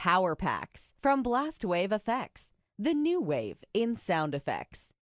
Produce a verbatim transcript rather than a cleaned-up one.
Power Packs from Blast Wave Effects, the new wave in sound effects.